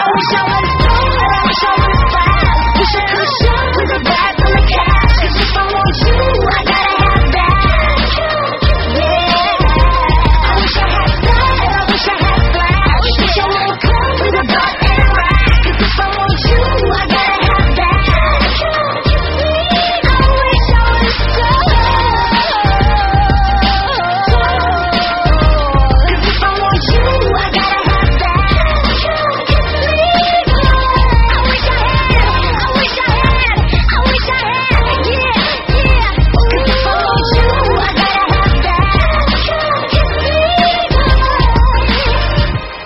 我想玩痛，我想玩烦，不是可笑。